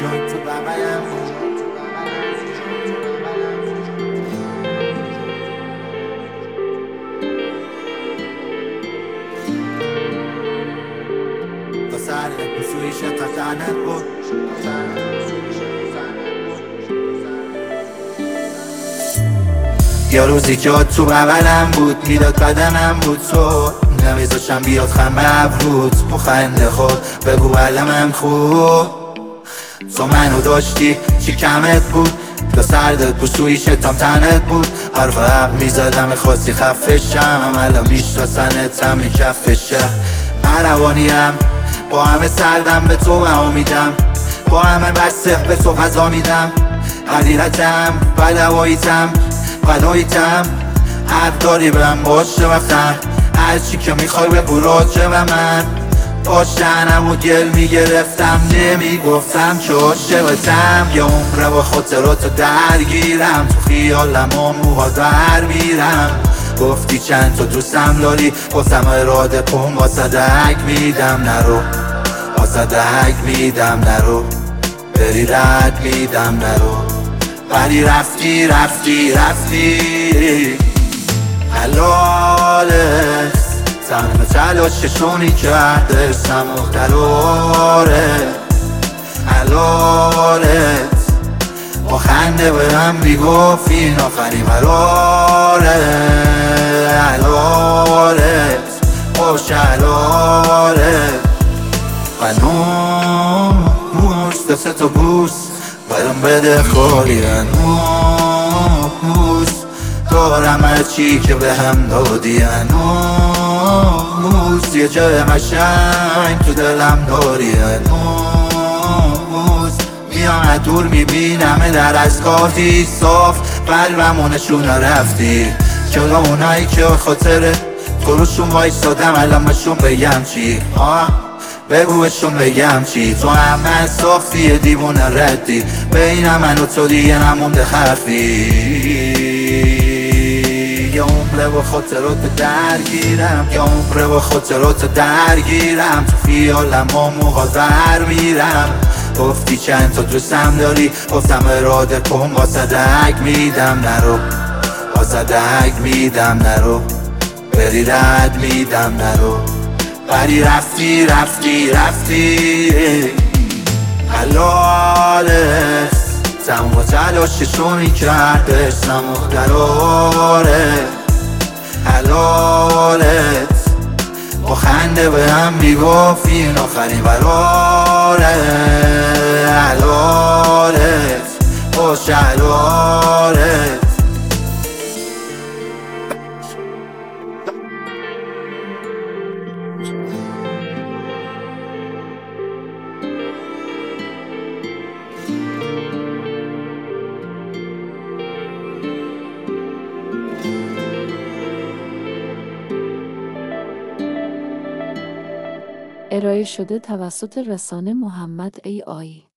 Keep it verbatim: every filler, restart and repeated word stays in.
جوین تو بغلم بود. تا سر بسویش تا تنت بود. یا روزی که تو بغلم بود میداد بدنم بود تو نمیذاشم بیاد خم ابروت تو خنده خود بگو علمم خوب تو منو داشتی چی کمت بود تا سردت بود سوی شتام تنت بود حرف حق میزدم خواستی خفشم الان میشناسنت همین کفشه من روانیم با همه سردم به تو بها میدم با همه بسته به تو غذا میدم حقیقتم بدواییتم بداییتم حق داری بهم باشه وقتم هرچی که میخوای بگو راجع به من پاشتنم و گل میگرفتم نمیگفتم که عاشقتم یه عمره با خاطراتو درگیرم تو خیالم و موها در میرم گفتی چند تا دوستم داری گفتم اراده کن واسه دهک میدم نرو واسه دهک میدم نرو بری رد میدم نرو ولی رفتی رفتی رفتی حلالت تنها تلاششونی کردستم مختلاره حلالت با خنده به هم میگفت این آخرین قراره حلالت خوش حلالت هنوز دست تو بوس برام بده خالی هنوز دارم هرچی که به هم دادی هنوز یه جای قشنگ تو دلم داری هنوز میام دور میبینم در از کارتی صاف قلبمو نشونه رفتی چرا اونایی که خاطره تو روشون وایستادم الان بهشون بگم چی آه بگو بهشون بگم چی تو هم من ساختی دیوونه ردی بین من و تو دیگه نمونده حرفی یه عمره با خاطرات درگیرم یه عمره با خاطرات درگیرم تو خیالم و موها در میرم گفتی چند تا دوستم داری گفتم اراده کن واسه دهک میدم نرو واسه دهک میدم نرو بری رد میدم نرو ولی رفتی رفتی رفتی حلالت تمام تلاششونی کردستم مختلاره حلالت با خنده به هم میگفت این آخرین قراره حلالت خوش حلالت ارائه شده توسط رسانه محمد ای آی